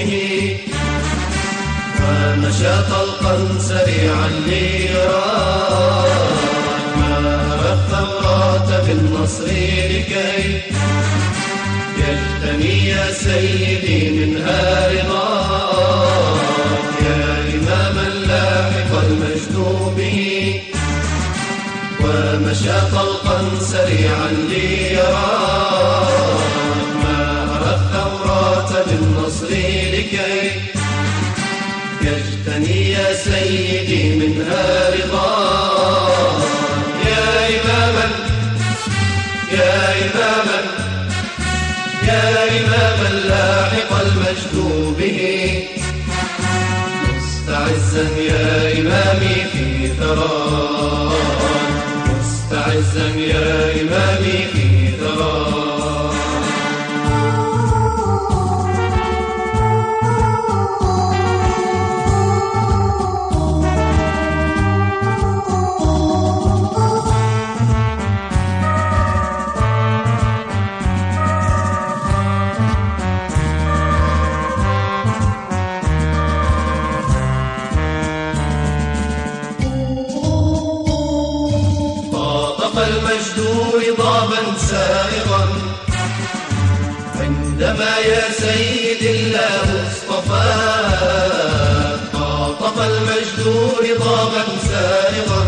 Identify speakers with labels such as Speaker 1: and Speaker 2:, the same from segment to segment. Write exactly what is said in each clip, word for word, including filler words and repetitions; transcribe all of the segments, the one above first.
Speaker 1: مجدوبه، ومشى طلقا سريعا ليراد ما أرى الثورات بالنصر لكي يجتني يا سيدي منها رضاك، يا إماما لاحق المجد به، ومشى طلقا سريعا ليراد ما أرى الثورات بالنصر لكي يجتني يا سيدي منها رضاك، يا إماما يا إماما يا إماما لاحق المجد به، مستعزا يا إمامي في ثراك، مستعزا يا إمامي في ثراك. المجد رضابا سائغا عندما يا سيد الله اصطفاك، طاطف المجد رضابا سائغا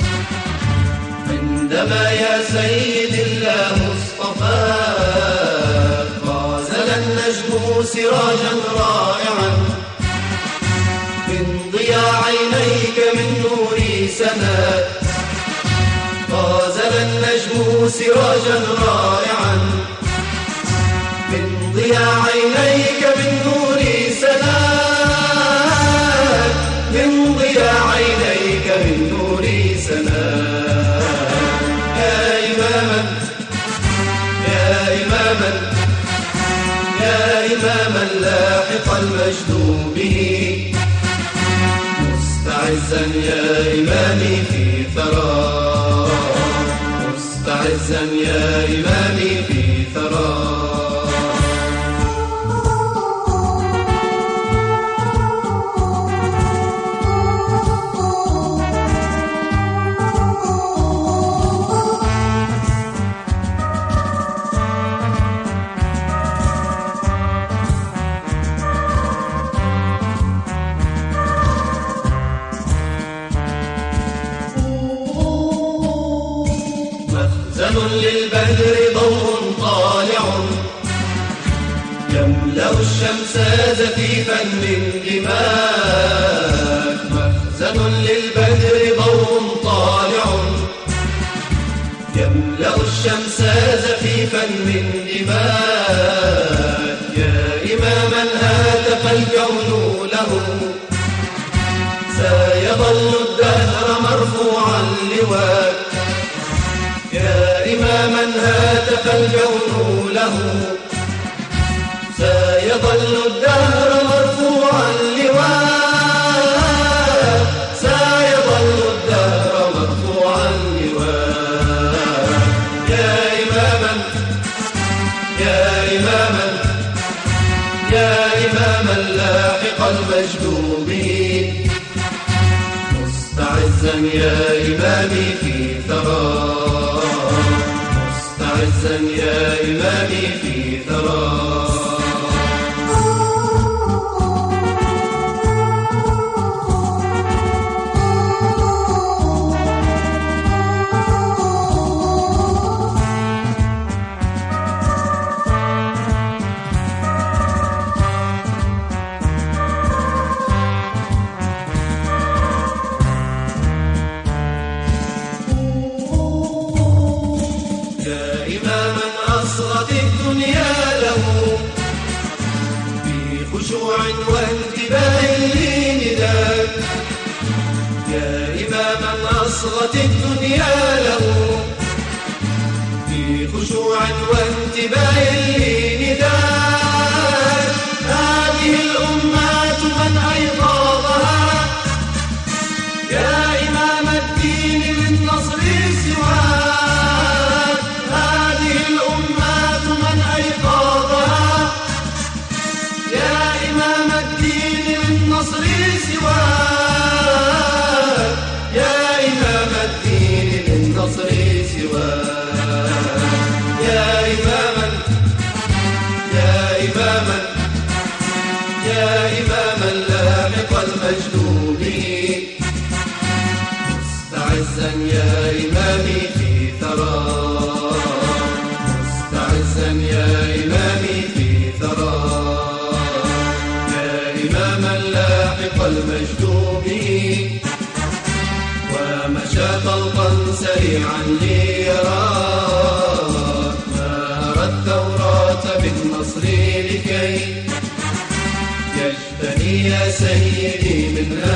Speaker 1: عندما يا سيد الله اصطفاك، غازل النجم سراجا رائعا من ضياء عينيك من نور سناك، غازل النجم سراجا رائعا من ضياء عينيك من نور سناك، من ضياء عينيك من نور سناك، يا إماما يا إماما يا إماما لاحق المجد به، مستعزا يا إمامي في ثراك، مستعزا يا إمامي في ثراك. مخزن للبدر ضوء طالع يملأ الشمس زفيفا من دماك، مخزن للبدر ضوء طالع يملأ الشمس زفيفا من دماك، يا إماما هاتف الكون له سيظل الدهر مرفوعا لواك، يا إماما هاتف الكون له سيظل الدهر مرفوعا لواك، سيظل الدهر مرفوعا لواك، يا إماما يا إماما يا إماما لاحق المجد به، مستعزا يا إمامي في ثراك، مستعزا يا إمامي في ثراك. أصغت الدنيا له في خشوع وانتباه لنداك، يا إماما أصغت الدنيا له في خشوع وانتباه لنداك، هذه الأمات من أيقاظها يا إمام الدين للنصر سواك، هذه الأمات من أيقاظها يا إمام إماما لاحق المجدوب مستعزا يا إمامي في ثراك مستعزا يا إمامي في ثراك يا إماما لاحق المجدوب ومشى طلقا سريعا ليراك نهر الثورات بالنصر لكي يجتني يا سيدي منها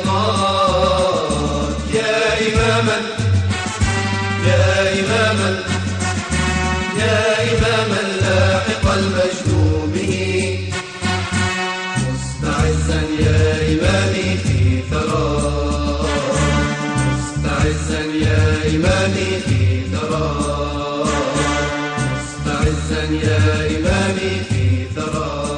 Speaker 1: رضاك يا إماما يا إماما يا إماما لاحق المجدوب مستعزا يا إمامي في ثراك مستعزا يا إمامي في ثراك مستعزا يا إمامي في ثراك